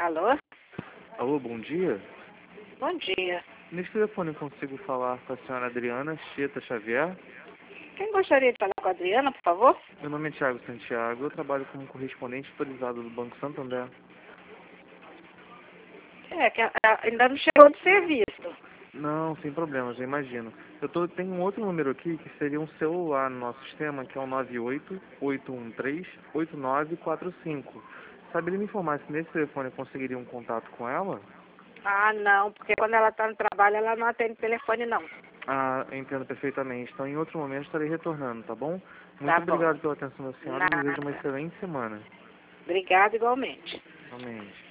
Alô? Alô, bom dia. Bom dia. Nesse telefone eu consigo falar com a senhora Adriana Cheta Xavier? Quem gostaria de falar com a Adriana, por favor? Meu nome é Thiago Santiago, eu trabalho como correspondente autorizado do Banco Santander. É, que ainda não chegou de serviço. Não, sem problemas, eu imagino. Tenho um outro número aqui que seria um celular no nosso sistema, que é o 98-813-8945. Saberia me informar se nesse telefone eu conseguiria um contato com ela? Ah, não, porque quando ela está no trabalho, ela não atende telefone, não. Ah, entendo perfeitamente. Então, em outro momento, estarei retornando, tá bom? Muito Tá bom. obrigado pela atenção da senhora e desejo uma Nada. excelente semana. Obrigada igualmente. Realmente.